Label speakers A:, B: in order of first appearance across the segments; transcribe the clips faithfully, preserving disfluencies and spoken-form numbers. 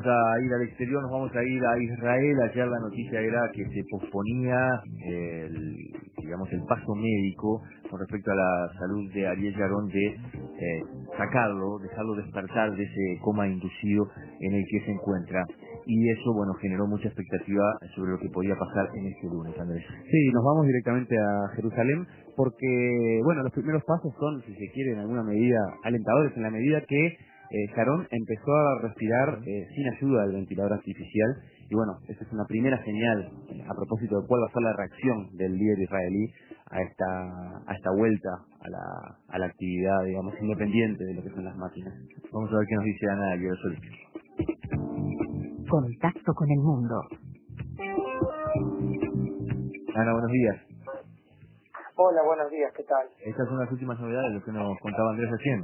A: vamos a ir al exterior, nos vamos a ir a Israel. Ayer la noticia era que se posponía eh, el, digamos, el paso médico con respecto a la salud de Ariel Sharon, de eh, sacarlo, dejarlo despertar de ese coma inducido en el que se encuentra. Y eso, bueno, generó mucha expectativa sobre lo que podía pasar en este lunes, Andrés.
B: Sí, nos vamos directamente a Jerusalén porque, bueno, los primeros pasos son, si se quiere, en alguna medida alentadores, en la medida que eh, Sharon empezó a respirar eh, sin ayuda del ventilador artificial. Y bueno, esa es una primera señal eh, a propósito de cuál va a ser la reacción del líder israelí a esta a esta vuelta a la, a la actividad, digamos, independiente de lo que son las máquinas.
A: Vamos a ver qué nos dice Ana Guerrero.
C: Contacto con el mundo.
A: Ana, buenos días.
D: Hola, buenos días, ¿qué tal?
A: Estas son las últimas novedades, lo que nos contaba Andrés recién.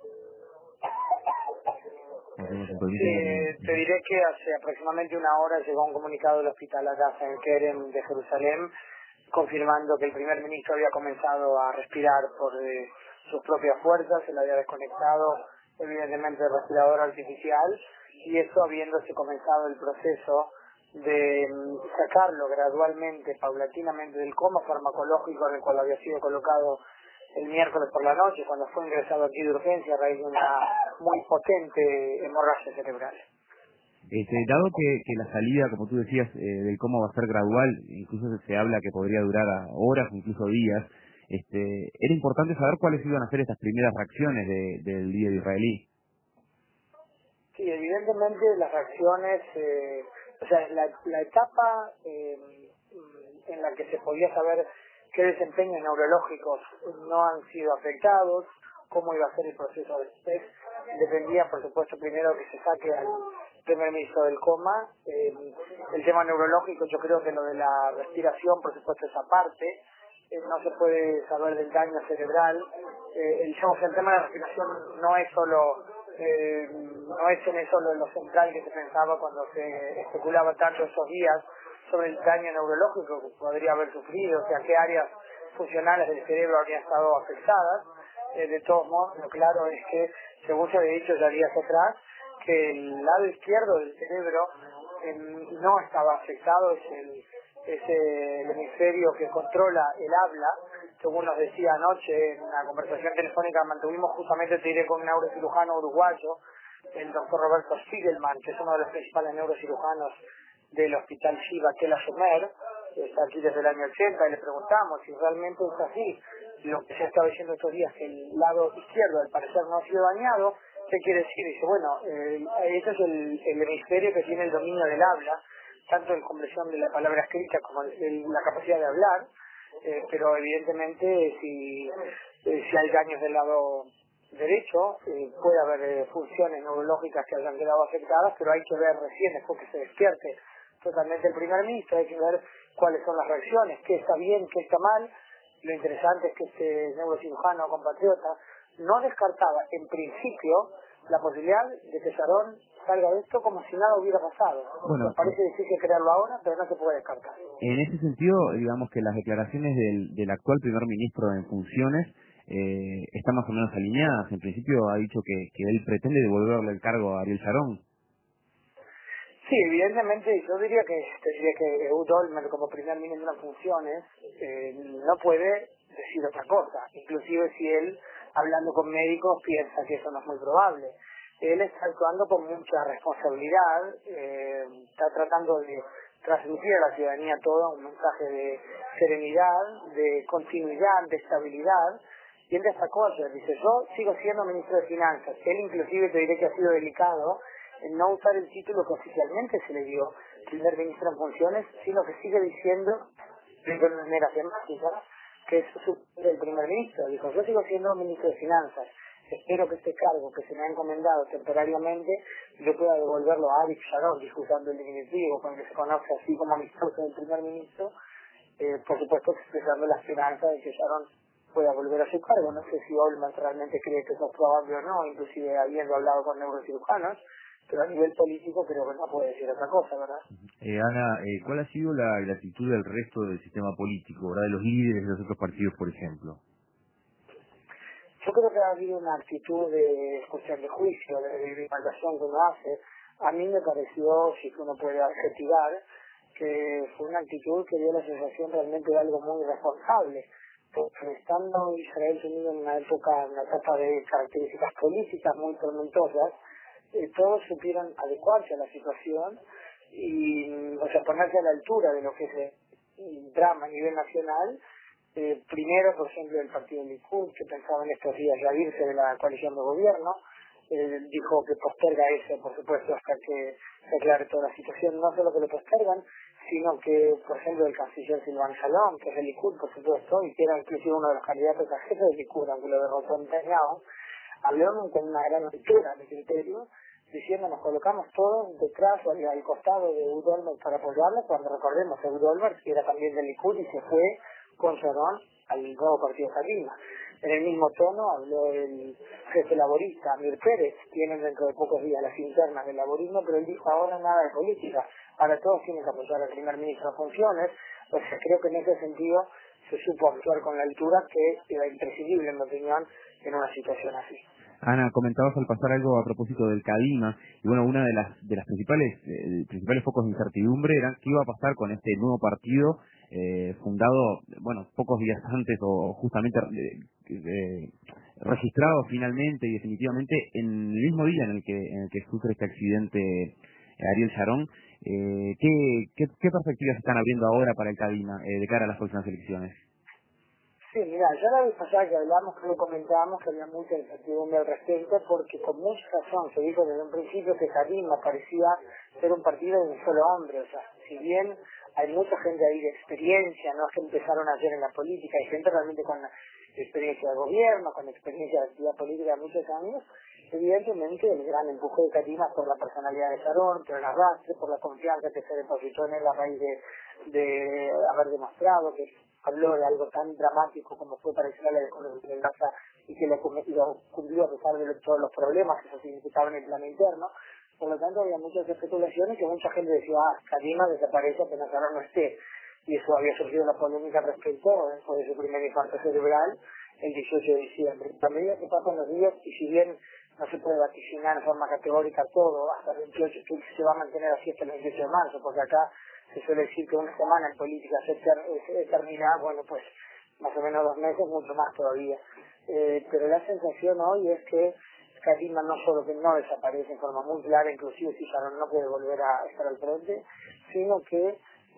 D: Eh, te diré que hace aproximadamente una hora llegó un comunicado del hospital Hadassah en Kerem de Jerusalén confirmando que el primer ministro había comenzado a respirar por eh, sus propias fuerzas, se le había desconectado evidentemente el respirador artificial y eso habiéndose comenzado el proceso de mm, sacarlo gradualmente, paulatinamente del coma farmacológico en el cual había sido colocado el miércoles por la noche cuando fue ingresado aquí de urgencia a raíz de una muy potente hemorragia cerebral.
B: Este, dado que, que la salida, como tú decías, eh, del coma va a ser gradual, incluso se habla que podría durar a horas, incluso días, este, era importante saber cuáles iban a ser estas primeras reacciones de, del líder israelí.
D: Sí, evidentemente las reacciones, eh, o sea, la, la etapa eh, en la que se podía saber qué desempeños neurológicos no han sido afectados, cómo iba a ser el proceso después, dependía, por supuesto, primero que se saque al primer ministro del coma. Eh, el tema neurológico, yo creo que lo de la respiración, por supuesto, es aparte. Eh, no se puede saber del daño cerebral. Eh, el, digamos, el tema de la respiración no es solo eh, no es en eso lo, lo central que se pensaba cuando se especulaba tanto esos días sobre el daño neurológico que podría haber sufrido, o sea, qué áreas funcionales del cerebro habrían estado afectadas. Eh, de todos modos, lo claro es que, según se había dicho ya días atrás, que el lado izquierdo del cerebro eh, no estaba afectado, es el, es el hemisferio que controla el habla, según nos decía anoche en una conversación telefónica que mantuvimos justamente, te diré, con un neurocirujano uruguayo, el doctor Roberto Spiegelman, que es uno de los principales neurocirujanos del hospital Shiva Tel Ashomer, está aquí desde el año ochenta, y le preguntamos si realmente es así, lo que se estaba diciendo estos días, que el lado izquierdo al parecer no ha sido dañado. ¿Qué quiere decir? Dice, bueno, eh, ese es el, el hemisferio que tiene el dominio del habla, tanto en comprensión de la palabra escrita como el, el, la capacidad de hablar, eh, pero evidentemente si, eh, si hay daños del lado derecho, eh, puede haber eh, funciones neurológicas que hayan quedado afectadas, pero hay que ver recién, después que se despierte totalmente el primer ministro, hay que ver cuáles son las reacciones, qué está bien, qué está mal. Lo interesante es que este neurocirujano compatriota no descartaba en principio la posibilidad de que Sharon salga de esto como si nada hubiera pasado.
B: Bueno,
D: Nos parece difícil creerlo ahora, pero no se puede descartar.
B: en ese sentido, digamos que las declaraciones del, del actual primer ministro en funciones eh, están más o menos alineadas. En principio ha dicho que, que él pretende devolverle el cargo a Ariel Sharon.
D: Sí, evidentemente yo diría que te diría que Ehud Olmert como primer ministro en funciones eh, no puede decir otra cosa, inclusive si él, hablando con médicos, piensa que eso no es muy probable. Él está actuando con mucha responsabilidad, eh, está tratando de transmitir a la ciudadanía todo un mensaje de serenidad, de continuidad, de estabilidad, y él destacó ayer, dice, yo sigo siendo ministro de Finanzas. Él inclusive te diré que ha sido delicado en no usar el título que oficialmente se le dio primer ministro en funciones, sino que sigue diciendo, de manera temática, que es su, el primer ministro. Dijo, yo sigo siendo ministro de Finanzas. Espero que este cargo que se me ha encomendado temporariamente yo pueda devolverlo a Ariel Sharon, disfrutando el diminutivo con el que se conoce así como amistoso del primer ministro, eh, por supuesto expresando la esperanza de que Sharon pueda volver a su cargo. No sé si Olmert realmente cree que eso es probable o no, inclusive habiendo hablado con neurocirujanos, pero a nivel político creo que no puede decir otra cosa, ¿verdad?
A: Eh, Ana, eh, ¿cuál ha sido la, la actitud del resto del sistema político, ¿verdad? De los líderes de los otros partidos, por ejemplo?
D: Yo creo que ha habido una actitud de escuchar de juicio, de de evaluación que uno hace. a mí me pareció, si uno puede adjetivar, que fue una actitud que dio la sensación realmente de algo muy irresponsable. Porque estando Israel unido en una época, en una etapa de características políticas muy tormentosas, eh, todos supieron adecuarse a la situación y, o sea, ponerse a la altura de lo que es el drama a nivel nacional. Eh, primero, por ejemplo, el partido Likud, que pensaba en estos días ya irse de la coalición de gobierno, eh, dijo que posterga eso, por supuesto, hasta que se aclare toda la situación. No solo que lo postergan, sino que, por ejemplo, el canciller Silvan Shalom, que es el Likud, por supuesto, y que era inclusive uno de los candidatos a jefe del Likud, aunque lo derrotó en Netanyahu, habló con una gran altura de criterio, diciendo nos colocamos todos detrás o al, al costado de Ehud Olmert para apoyarlo, cuando recordemos que Ehud Olmert era también del Likud y se fue con Sharon al nuevo partido Kadima. En el mismo tono habló el jefe laborista, Amir Pérez, tienen dentro de pocos días las internas del laborismo, pero él dijo ahora nada de política, ahora todos tienen que apoyar al primer ministro en funciones. O sea, creo que en ese sentido se supo actuar con la altura que era imprescindible, en mi opinión, en una situación así.
B: Ana, comentabas al pasar algo a propósito del Kadima, y bueno, una de las de las principales eh, principales focos de incertidumbre era qué iba a pasar con este nuevo partido eh, fundado, bueno, pocos días antes o justamente eh, eh, registrado finalmente y definitivamente en el mismo día en el que en el que sufre este accidente eh, Ariel Sharon. Eh, ¿qué, qué, ¿Qué perspectivas están abriendo ahora para el Kadima eh, de cara a las próximas elecciones?
D: Sí, mira, ya la vez pasada que hablamos, creo que comentábamos que había mucha incertidumbre al respecto, porque con mucha razón se dijo desde un principio que Kadima parecía ser un partido de un solo hombre. O sea, si bien hay mucha gente ahí de experiencia, no es que empezaron ayer en la política, hay gente realmente con experiencia de gobierno, con experiencia de actividad política de muchos años, evidentemente el gran empuje de Kadima por la personalidad de Sharon, por el arrastre, por la confianza que se depositó en él a raíz de, de haber demostrado que habló de algo tan dramático como fue para Israel de Gaza y que lo, lo cumplió a pesar de todos los problemas que eso significaba en el plano interno. Por lo tanto, había muchas especulaciones y mucha gente decía, ah, Kadima desaparece apenas ahora no esté. Y eso había surgido una polémica respecto después de su primer infarto cerebral el dieciocho de diciembre. A medida que pasan los días, y si bien no se puede vaticinar en forma categórica todo, hasta el veintiocho, que se va a mantener así hasta el veintiocho de marzo, porque acá se suele decir que una semana en política se, ter, se termina, bueno, pues más o menos dos meses, mucho más todavía. Eh, pero la sensación hoy es que Kadima no solo que no desaparece en forma muy clara, inclusive si Sharon no puede volver a estar al frente, sino que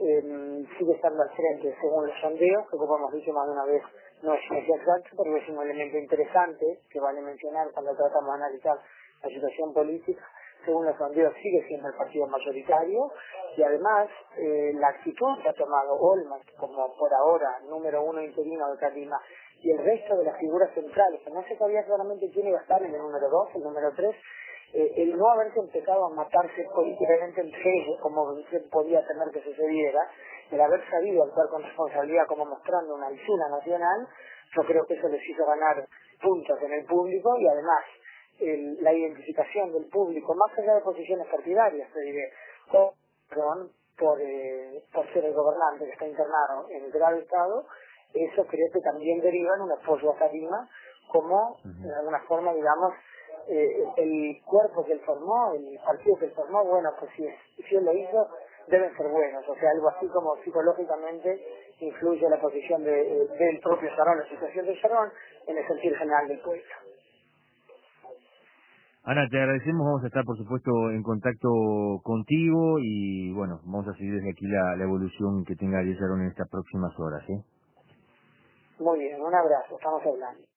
D: eh, sigue estando al frente según los sondeos, que como hemos dicho más de una vez no es ciencia exacta, pero es un elemento interesante que vale mencionar cuando tratamos de analizar la situación política. Según los sondeos sigue siendo el partido mayoritario y además eh, la actitud que ha tomado Olmert como por ahora número uno interino de Kadima y el resto de las figuras centrales, que no se sabía claramente quién iba a estar en el número dos, el número tres, eh, el no haberse empezado a matarse políticamente entre ellos como se podía temer que sucediera, el haber sabido actuar con responsabilidad como mostrando una altura nacional, yo creo que eso les hizo ganar puntos en el público y además el, la identificación del público, más allá de posiciones partidarias, te diré, con, perdón, por, eh, por ser el gobernante que está internado en el grave estado, eso creo que también deriva en un apoyo a Kadima como, de alguna forma, digamos, eh, el cuerpo que él formó, el partido que él formó, bueno, pues si, es, si él lo hizo, deben ser buenos. O sea, algo así como psicológicamente influye la posición de, eh, del propio Sharon, la situación de Sharon, en el sentir general del pueblo.
A: Ana, te agradecemos, vamos a estar por supuesto en contacto contigo y bueno, vamos a seguir desde aquí la, la evolución que tenga Ariel Sharon en estas próximas horas, ¿eh?
D: Muy bien, un abrazo, estamos hablando.